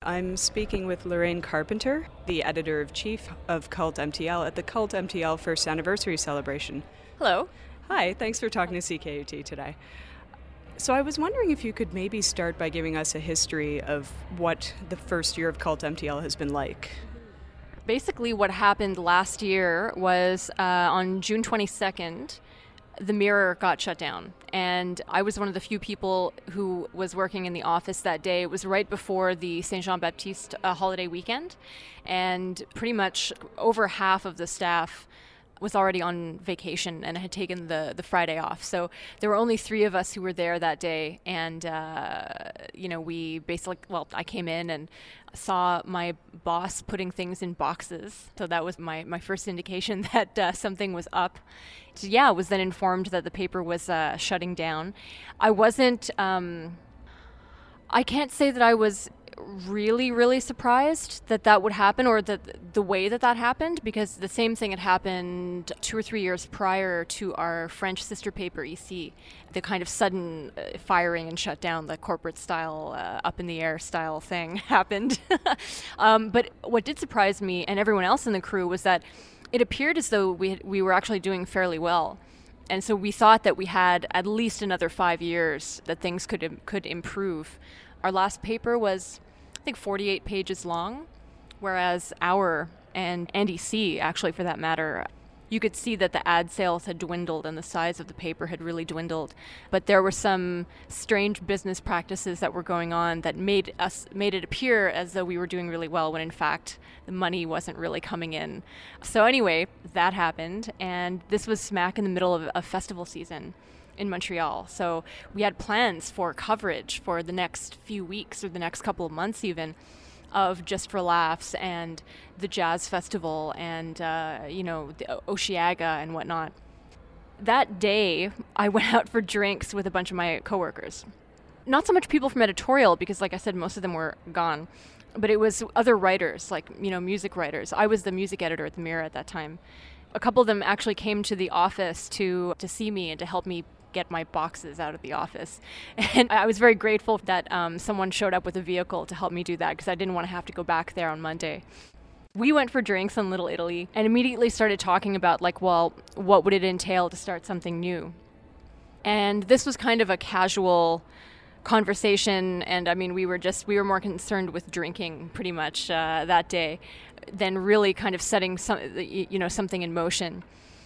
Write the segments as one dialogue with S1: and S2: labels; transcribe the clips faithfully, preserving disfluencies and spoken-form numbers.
S1: I'm speaking with Lorraine Carpenter, the editor-in-chief of Cult M T L at the Cult M T L first anniversary celebration.
S2: Hello.
S1: Hi, thanks for talking to C K U T today. So I was wondering if you could maybe start by giving us a history of what the first year of Cult M T L has been like.
S2: Basically, what happened last year was uh, on June twenty-second, the Mirror got shut down. And I was one of the few people who was working in the office that day. It was right before the Saint Jean Baptiste uh, holiday weekend. And pretty much over half of the staff was already on vacation and had taken the, the Friday off. So there were only three of us who were there that day. And, uh, you know, we basically, well, I came in and saw my boss putting things in boxes. So that was my, my first indication that uh, something was up. So yeah, I was then informed that the paper was uh, shutting down. I wasn't, um, I can't say that I was really, really surprised that that would happen, or that the way that that happened, because the same thing had happened two or three years prior to our French sister paper, Ici. The kind of sudden uh, firing and shut down, the corporate style, uh, up in the air style thing happened. um, but what did surprise me and everyone else in the crew was that it appeared as though we had, we were actually doing fairly well. And so we thought that we had at least another five years that things could could improve. Our last paper was, I think, forty-eight pages long, whereas our, and Andy C, actually, for that matter, you could see that the ad sales had dwindled and the size of the paper had really dwindled. But there were some strange business practices that were going on that made us made it appear as though we were doing really well, when in fact the money wasn't really coming in. So anyway, that happened, and this was smack in the middle of a festival season in Montreal. So we had plans for coverage for the next few weeks, or the next couple of months even, of Just for Laughs and the Jazz Festival and, uh, you know, the Oceaga and whatnot. That day, I went out for drinks with a bunch of my coworkers. Not so much people from editorial, because like I said, most of them were gone, but it was other writers, like, you know, music writers. I was the music editor at the Mirror at that time. A couple of them actually came to the office to, to see me and to help me get my boxes out of the office. And I was very grateful that um, someone showed up with a vehicle to help me do that, because I didn't want to have to go back there on Monday. We went for drinks in Little Italy and immediately started talking about, like, well, what would it entail to start something new? And this was kind of a casual conversation, and I mean, we were just, we were more concerned with drinking pretty much uh, that day than really kind of setting some, you know, something in motion.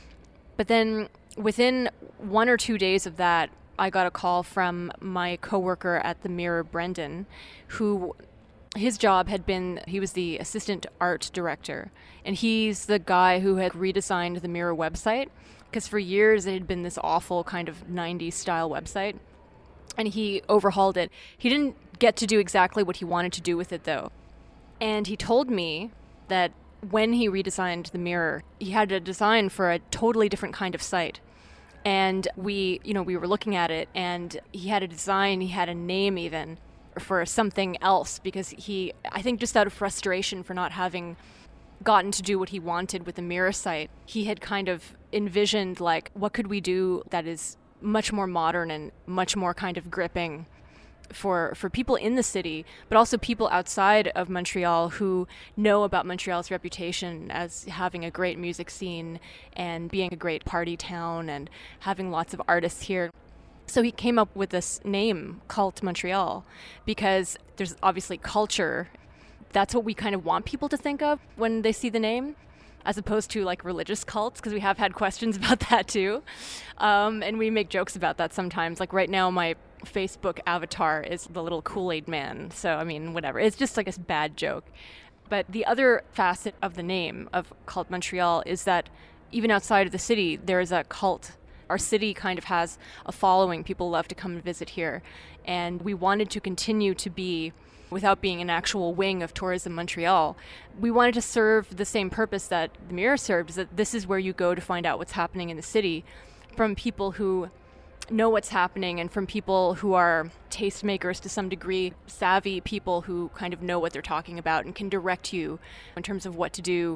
S2: But then within one or two days of that, I got a call from my coworker at the Mirror, Brendan, who, his job had been, he was the assistant art director, and he's the guy who had redesigned the Mirror website, because for years it had been this awful kind of nineties style website, and he overhauled it. He didn't get to do exactly what he wanted to do with it, though. And he told me that when he redesigned the Mirror, he had a design for a totally different kind of site. And we, you know, we were looking at it, and he had a design, he had a name even for something else, because he, I think just out of frustration for not having gotten to do what he wanted with the Mirror site, he had kind of envisioned, like, what could we do that is much more modern and much more kind of gripping for for people in the city, but also people outside of Montreal who know about Montreal's reputation as having a great music scene and being a great party town and having lots of artists here. So he came up with this name, Cult Montreal, because there's obviously culture. That's what we kind of want people to think of when they see the name, as opposed to like religious cults, because we have had questions about that too. Um, and we make jokes about that sometimes. Like right now, my Facebook avatar is the little Kool-Aid man. So, I mean, whatever. It's just like a bad joke. But the other facet of the name of Cult Montreal is that even outside of the city, there is a cult. Our city kind of has a following. People love to come and visit here. And we wanted to continue to be, without being an actual wing of Tourism Montreal, we wanted to serve the same purpose that the Mirror served, is that this is where you go to find out what's happening in the city from people who know what's happening, and from people who are tastemakers to some degree, savvy people who kind of know what they're talking about and can direct you in terms of what to do.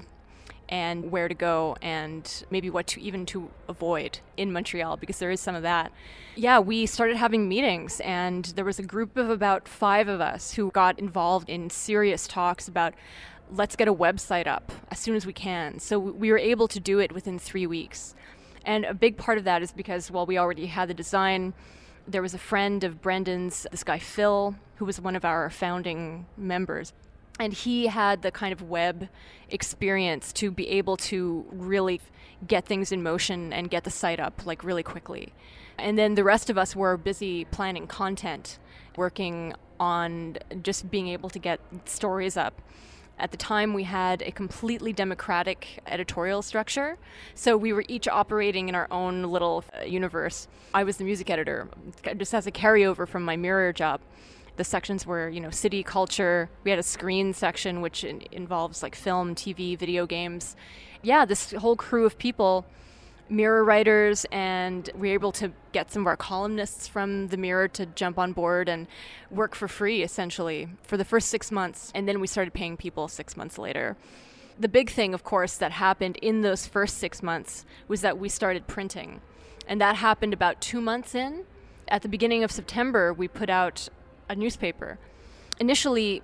S2: and where to go and maybe what to even to avoid in Montreal, because there is some of that. Yeah, we started having meetings, and there was a group of about five of us who got involved in serious talks about let's get a website up as soon as we can. So we were able to do it within three weeks. And a big part of that is because, well, we already had the design. There was a friend of Brendan's, this guy Phil, who was one of our founding members. And he had the kind of web experience to be able to really get things in motion and get the site up like really quickly. And then the rest of us were busy planning content, working on just being able to get stories up. At the time, we had a completely democratic editorial structure, so we were each operating in our own little uh, universe. I was the music editor, just as a carryover from my Mirror job. The sections were, you know, city, culture. We had a screen section, which in- involves like film, T V, video games. Yeah, this whole crew of people, Mirror writers, and we were able to get some of our columnists from the Mirror to jump on board and work for free, essentially, for the first six months. And then we started paying people six months later. The big thing, of course, that happened in those first six months was that we started printing. And that happened about two months in. At the beginning of September, we put out a newspaper. Initially,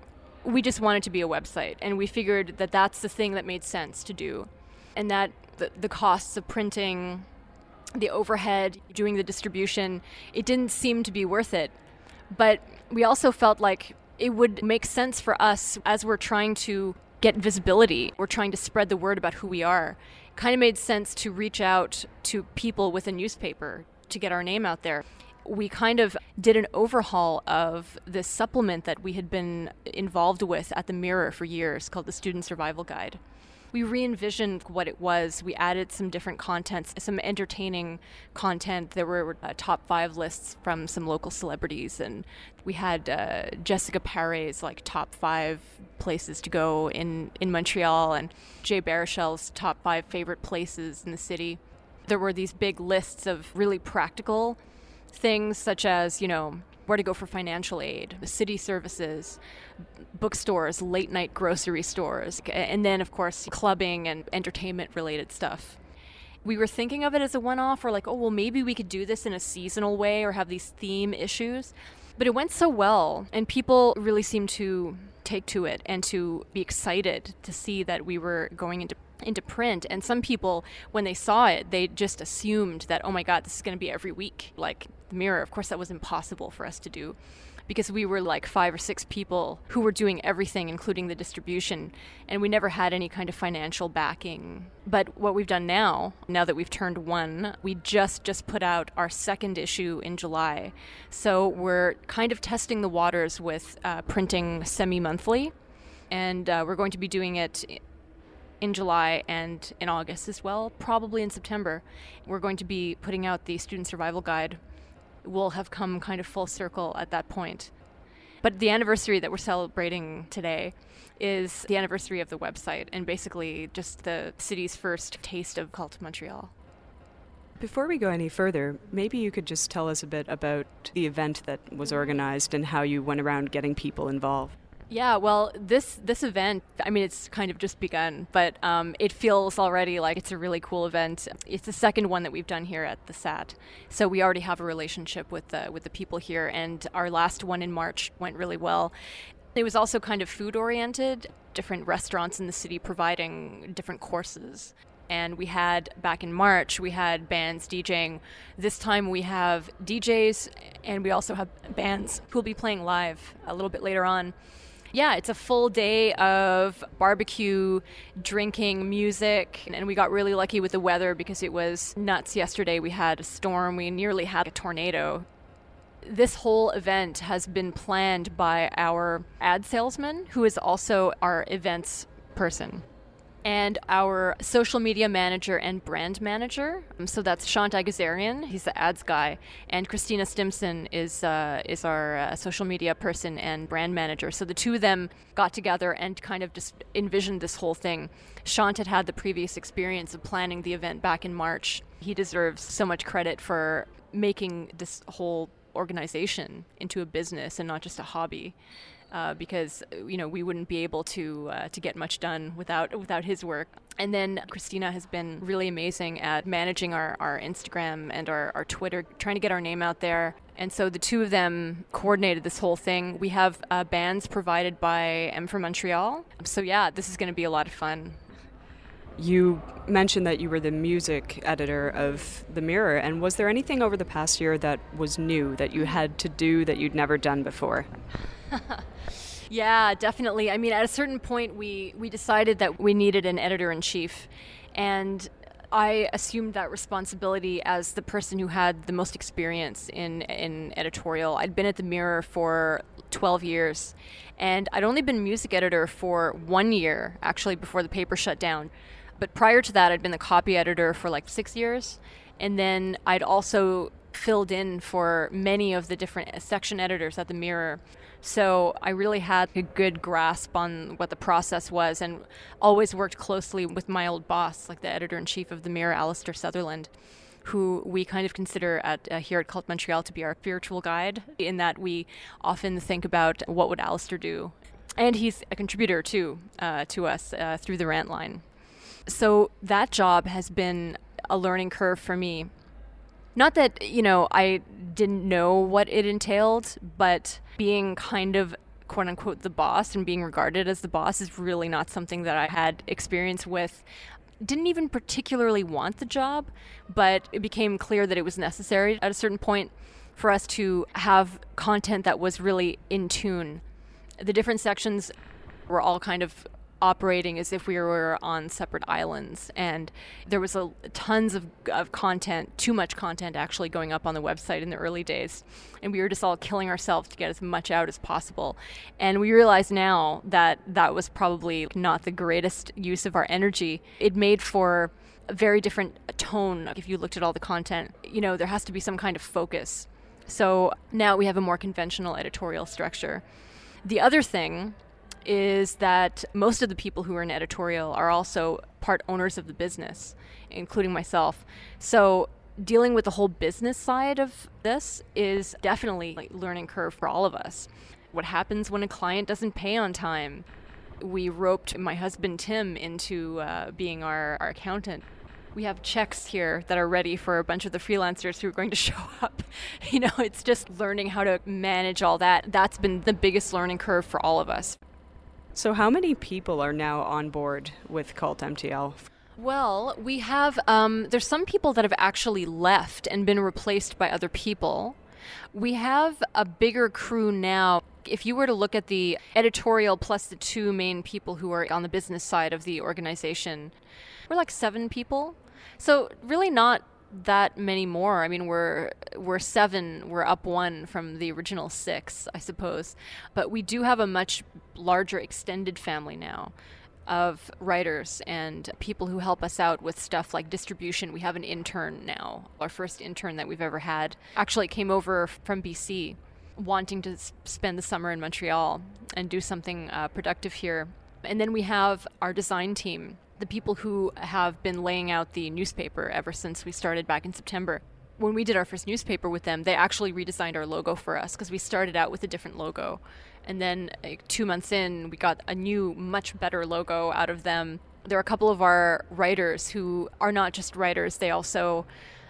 S2: we just wanted to be a website, and we figured that that's the thing that made sense to do, and that the, the costs of printing, the overhead, doing the distribution, it didn't seem to be worth it. But we also felt like it would make sense for us as we're trying to get visibility, we're trying to spread the word about who we are. It kind of made sense to reach out to people with a newspaper to get our name out there. We kind of did an overhaul of this supplement that we had been involved with at the Mirror for years called the Student Survival Guide. We re-envisioned what it was. We added some different contents, some entertaining content. There were uh, top five lists from some local celebrities, and we had uh, Jessica Pare's like top five places to go in, in Montreal, and Jay Baruchel's top five favorite places in the city. There were these big lists of really practical things, such as, you know, where to go for financial aid, city services, bookstores, late night grocery stores, and then, of course, clubbing and entertainment related stuff. We were thinking of it as a one-off, or like, oh, well, maybe we could do this in a seasonal way or have these theme issues. But it went so well, and people really seemed to take to it and to be excited to see that we were going into into print. And some people, when they saw it, they just assumed that, oh my God, this is going to be every week, like the Mirror. Of course, that was impossible for us to do, because we were like five or six people who were doing everything, including the distribution, and we never had any kind of financial backing. But what we've done now, now that we've turned one, we just just put out our second issue in July. So we're kind of testing the waters with uh, printing semi-monthly, and uh, we're going to be doing it in July and in August as well, probably in September. We're going to be putting out the Student Survival Guide. We'll have come kind of full circle at that point. But the anniversary that we're celebrating today is the anniversary of the website, and basically just the city's first taste of Cult Montreal.
S1: Before we go any further, maybe you could just tell us a bit about the event that was organized and how you went around getting people involved.
S2: Yeah, well, this this event, I mean, it's kind of just begun, but um, it feels already like it's a really cool event. It's the second one that we've done here at the S A T, so we already have a relationship with the, with the people here, and our last one in March went really well. It was also kind of food-oriented, different restaurants in the city providing different courses. And we had, back in March, we had bands DJing. This time we have D Js, and we also have bands who will be playing live a little bit later on. Yeah, it's a full day of barbecue, drinking, music, and we got really lucky with the weather because it was nuts yesterday. We had a storm. We nearly had a tornado. This whole event has been planned by our ad salesman, who is also our events person, and our social media manager and brand manager. So that's Shant Agazarian, he's the ads guy, and Christina Stimson is uh, is our uh, social media person and brand manager. So the two of them got together and kind of just envisioned this whole thing. Shant had had the previous experience of planning the event back in March. He deserves so much credit for making this whole organization into a business and not just a hobby. uh, because you know we wouldn't be able to uh, to get much done without without his work. And then Christina has been really amazing at managing our, our Instagram and our, our Twitter, trying to get our name out there. And so the two of them coordinated this whole thing. We have uh, bands provided by M for Montreal. So yeah, this is going to be a lot of fun.
S1: You mentioned that you were the music editor of The Mirror, and was there anything over the past year that was new that you had to do that you'd never done before?
S2: Yeah, definitely. I mean, at a certain point, we, we decided that we needed an editor-in-chief, and I assumed that responsibility as the person who had the most experience in, in editorial. I'd been at The Mirror for twelve years, and I'd only been music editor for one year, actually, before the paper shut down. But prior to that, I'd been the copy editor for like six years, and then I'd also filled in for many of the different section editors at The Mirror. So I really had a good grasp on what the process was, and always worked closely with my old boss, like the editor-in-chief of The Mirror, Alistair Sutherland, who we kind of consider at uh, here at Cult Montreal to be our spiritual guide, in that we often think about what would Alistair do. And he's a contributor too uh, to us uh, through the Rant line. So that job has been a learning curve for me. Not that, you know, I didn't know what it entailed, but being kind of quote unquote the boss and being regarded as the boss is really not something that I had experience with. Didn't even particularly want the job, but it became clear that it was necessary at a certain point for us to have content that was really in tune. The different sections were all kind of operating as if we were on separate islands, and there was a tons of, of content, too much content actually going up on the website in the early days, and we were just all killing ourselves to get as much out as possible. And we realize now that that was probably not the greatest use of our energy. It made for a very different tone. If you looked at all the content, you know, there has to be some kind of focus. So now we have a more conventional editorial structure. The other thing is that most of the people who are in editorial are also part owners of the business, including myself. So dealing with the whole business side of this is definitely a learning curve for all of us. What happens when a client doesn't pay on time? We roped my husband Tim into uh, being our, our accountant. We have checks here that are ready for a bunch of the freelancers who are going to show up. You know, it's just learning how to manage all that. That's been the biggest learning curve for all of us.
S1: So how many people are now on board with Cult M T L?
S2: Well, we have, um, there's some people that have actually left and been replaced by other people. We have a bigger crew now. If you were to look at the editorial plus the two main people who are on the business side of the organization, we're like seven people. So really not that many more. I mean, we're we're seven, we're up one from the original six, I suppose. But we do have a much larger extended family now of writers and people who help us out with stuff like distribution. We have an intern now, our first intern that we've ever had. Actually came over from B C, wanting to s- spend the summer in Montreal and do something uh, productive here. And then we have our design team, the people who have been laying out the newspaper ever since we started back in September. When we did our first newspaper with them, they actually redesigned our logo for us because we started out with a different logo. And then like, two months in, we got a new, much better logo out of them. There are a couple of our writers who are not just writers, they also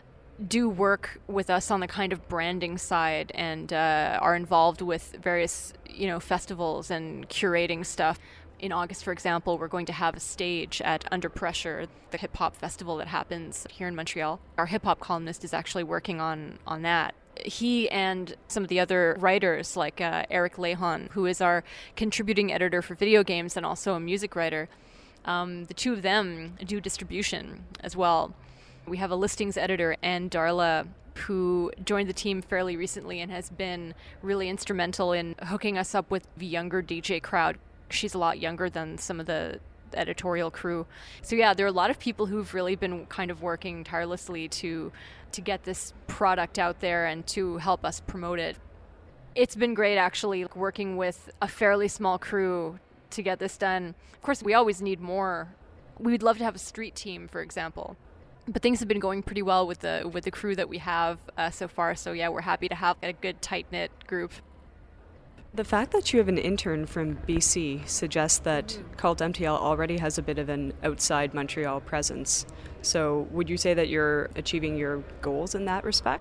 S2: do work with us on the kind of branding side and uh, are involved with various, you know, festivals and curating stuff. In August, for example, we're going to have a stage at Under Pressure, the hip-hop festival that happens here in Montreal. Our hip-hop columnist is actually working on, on that. He and some of the other writers, like uh, Eric Lehan, who is our contributing editor for video games and also a music writer, um, the two of them do distribution as well. We have a listings editor, Anne Darla, who joined the team fairly recently and has been really instrumental in hooking us up with the younger D J crowd. She's a lot younger than some of the editorial crew. So yeah, there are a lot of people who've really been kind of working tirelessly to to get this product out there and to help us promote it. It's been great actually working with a fairly small crew to get this done. Of course, we always need more. We would love to have a street team, for example. But things have been going pretty well with the with the crew that we have uh, so far. So yeah, we're happy to have a good tight-knit group.
S1: The fact that you have an intern from B C suggests that Cult M T L already has a bit of an outside Montreal presence. So would you say that you're achieving your goals in that respect?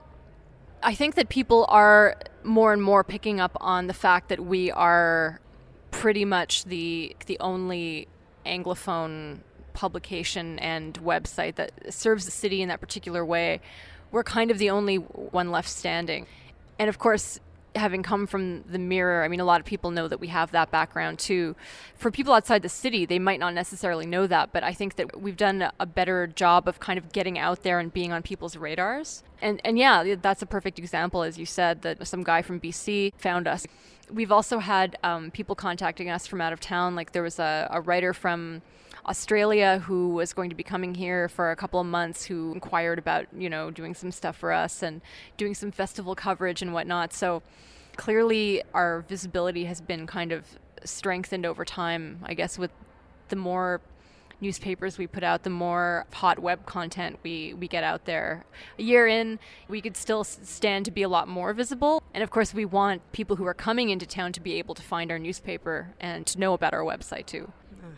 S2: I think that people are more and more picking up on the fact that we are pretty much the the only Anglophone publication and website that serves the city in that particular way. We're kind of the only one left standing. And of course, having come from the Mirror, I mean, a lot of people know that we have that background too. For people outside the city, they might not necessarily know that, but I think that we've done a better job of kind of getting out there and being on people's radars. And and yeah, that's a perfect example, as you said, that some guy from B C found us. We've also had um, people contacting us from out of town. Like there was a, a writer from Australia who was going to be coming here for a couple of months who inquired about, you know, doing some stuff for us and doing some festival coverage and whatnot. So clearly our visibility has been kind of strengthened over time, I guess, with the more newspapers we put out, the more hot web content we, we get out there. A year in, we could still stand to be a lot more visible. And of course, we want people who are coming into town to be able to find our newspaper and to know about our website too.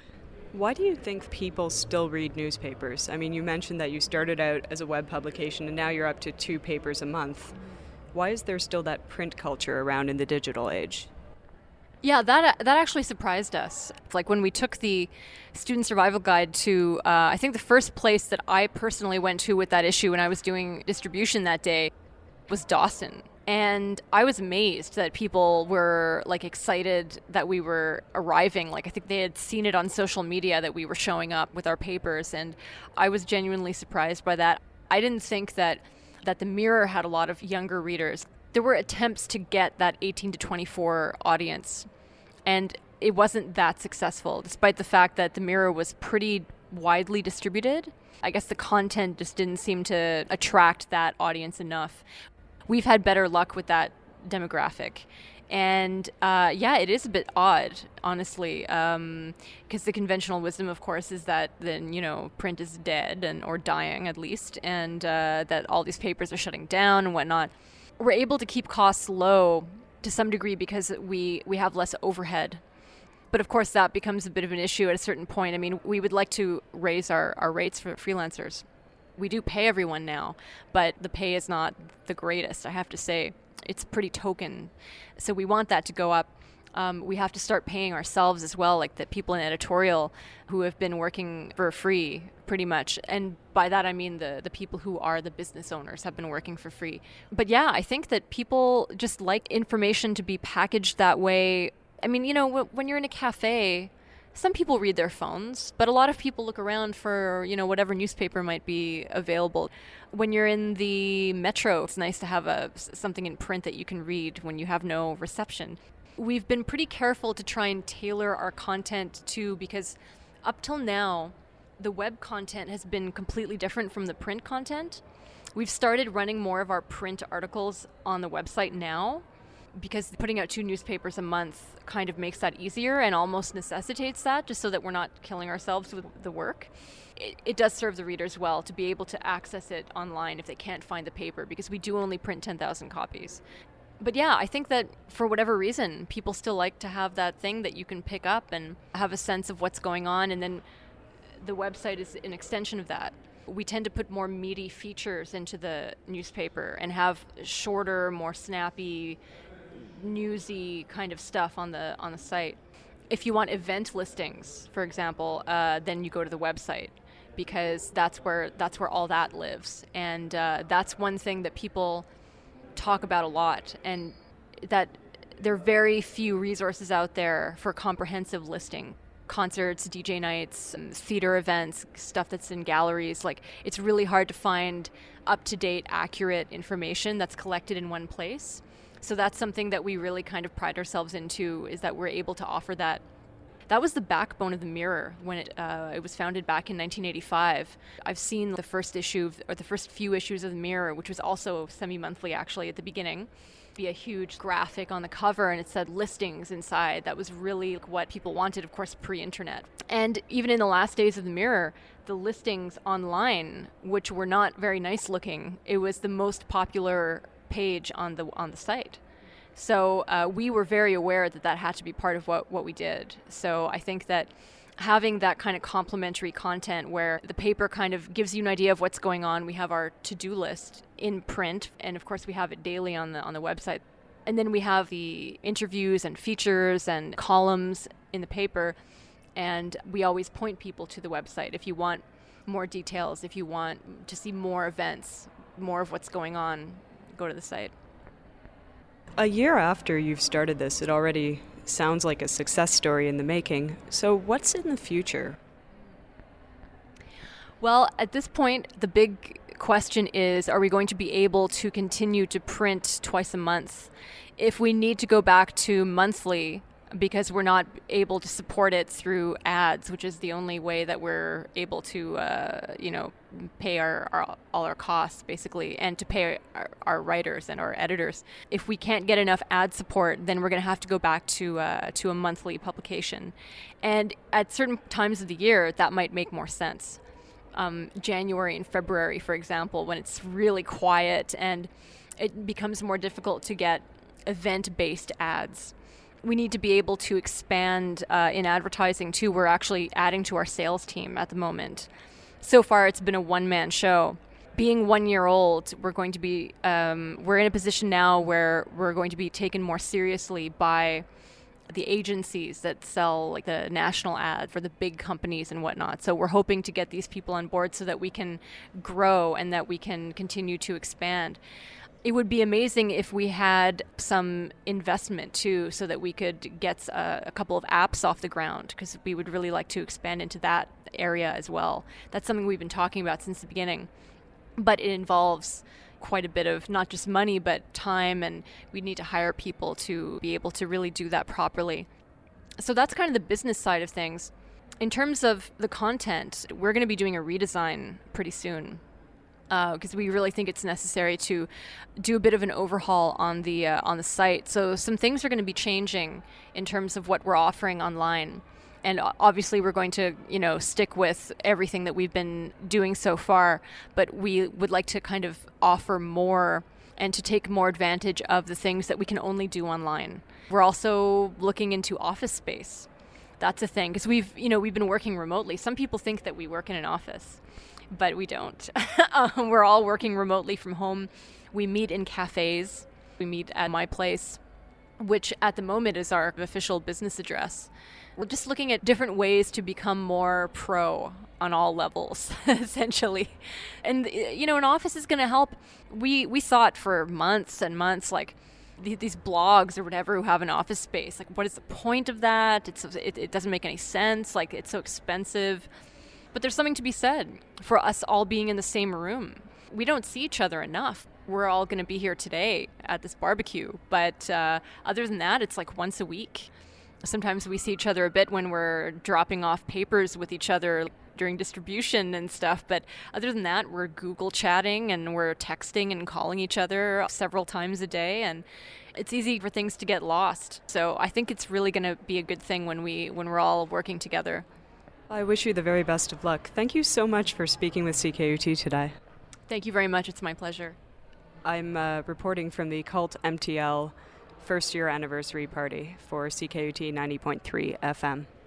S1: Why do you think people still read newspapers? I mean, you mentioned that you started out as a web publication and now you're up to two papers a month. Why is there still that print culture around in the digital age?
S2: Yeah, that that actually surprised us. Like when we took the Student Survival Guide to, uh, I think the first place that I personally went to with that issue when I was doing distribution that day was Dawson. And I was amazed that people were like excited that we were arriving. Like I think they had seen it on social media that we were showing up with our papers, and I was genuinely surprised by that. I didn't think that that the Mirror had a lot of younger readers. There were attempts to get that eighteen to twenty-four audience, and it wasn't that successful, despite the fact that the Mirror was pretty widely distributed. I guess the content just didn't seem to attract that audience enough. We've had better luck with that demographic. And uh, yeah, it is a bit odd, honestly, because um, the conventional wisdom, of course, is that then, you know, print is dead and or dying at least, and uh, that all these papers are shutting down and whatnot. We're able to keep costs low to some degree because we, we have less overhead. But of course, that becomes a bit of an issue at a certain point. I mean, we would like to raise our, our rates for freelancers. We do pay everyone now, but the pay is not the greatest, I have to say. It's pretty token. So we want that to go up. Um, we have to start paying ourselves as well, like the people in editorial who have been working for free, pretty much. And by that, I mean the, the people who are the business owners have been working for free. But yeah, I think that people just like information to be packaged that way. I mean, you know, w- when you're in a cafe, some people read their phones, but a lot of people look around for, you know, whatever newspaper might be available. When you're in the metro, it's nice to have a, something in print that you can read when you have no reception. We've been pretty careful to try and tailor our content too, because up till now, the web content has been completely different from the print content. We've started running more of our print articles on the website now, because putting out two newspapers a month kind of makes that easier and almost necessitates that, just so that we're not killing ourselves with the work. It, it does serve the readers well to be able to access it online if they can't find the paper, because we do only print ten thousand copies. But yeah, I think that for whatever reason, people still like to have that thing that you can pick up and have a sense of what's going on, and then the website is an extension of that. We tend to put more meaty features into the newspaper and have shorter, more snappy, newsy kind of stuff on the on the site. If you want event listings, for example, uh, then you go to the website, because that's where that's where all that lives, and uh, that's one thing that people talk about a lot, and that there are very few resources out there for comprehensive listing. Concerts, D J nights, theater events, stuff that's in galleries. Like, it's really hard to find up-to-date, accurate information that's collected in one place. So that's something that we really kind of pride ourselves into, is that we're able to offer that. That was the backbone of the Mirror when it uh, it was founded back in nineteen eighty-five. I've seen the first issue, of, or the first few issues of the Mirror, which was also semi-monthly actually at the beginning, be a huge graphic on the cover, and it said listings inside. That was really what people wanted, of course, pre-internet. And even in the last days of the Mirror, the listings online, which were not very nice looking, it was the most popular page on the on the site. So uh, we were very aware that that had to be part of what, what we did. So I think that having that kind of complementary content where the paper kind of gives you an idea of what's going on. We have our to-do list in print, and of course we have it daily on the on the website. And then we have the interviews and features and columns in the paper, and we always point people to the website if you want more details, if you want to see more events, more of what's going on, go to the site.
S1: A year after you've started this, it already sounds like a success story in the making. So what's in the future?
S2: Well, at this point, the big question is, are we going to be able to continue to print twice a month? If we need to go back to monthly because we're not able to support it through ads, which is the only way that we're able to, uh, you know, pay our, our all our costs basically, and to pay our, our writers and our editors. If we can't get enough ad support, then we're going to have to go back to uh, to a monthly publication. And at certain times of the year, that might make more sense. Um, January and February, for example, when it's really quiet and it becomes more difficult to get event-based ads. We need to be able to expand uh, in advertising too. We're actually adding to our sales team at the moment. So far, it's been a one-man show. Being one year old, we're going to be, um, we're in a position now where we're going to be taken more seriously by the agencies that sell like the national ad for the big companies and whatnot. So we're hoping to get these people on board so that we can grow and that we can continue to expand. It would be amazing if we had some investment too, so that we could get a, a couple of apps off the ground, because we would really like to expand into that area as well. That's something we've been talking about since the beginning, but it involves quite a bit of not just money, but time, and we need to hire people to be able to really do that properly. So that's kind of the business side of things. In terms of the content, we're going to be doing a redesign pretty soon, because uh, we really think it's necessary to do a bit of an overhaul on the uh, on the site. So some things are going to be changing in terms of what we're offering online. And obviously we're going to, you know, stick with everything that we've been doing so far, but we would like to kind of offer more and to take more advantage of the things that we can only do online. We're also looking into office space. That's a thing, because we've, you know, we've been working remotely. Some people think that we work in an office, but we don't. um, we're all working remotely from home. We meet in cafes. We meet at my place, which at the moment is our official business address. We're just looking at different ways to become more pro on all levels, essentially. And, you know, an office is going to help. We we saw it for months and months, like th- these blogs or whatever who have an office space. Like, what is the point of that? It's it, it doesn't make any sense. Like, it's so expensive. But there's something to be said for us all being in the same room. We don't see each other enough. We're all going to be here today at this barbecue. But uh, other than that, it's like once a week. Sometimes we see each other a bit when we're dropping off papers with each other during distribution and stuff. But other than that, we're Google chatting and we're texting and calling each other several times a day. And it's easy for things to get lost. So I think it's really going to be a good thing when we when we're all working together.
S1: I wish you the very best of luck. Thank you so much for speaking with C K U T today.
S2: Thank you very much. It's my pleasure.
S1: I'm uh, reporting from the Cult M T L first year anniversary party for C K U T ninety point three F M.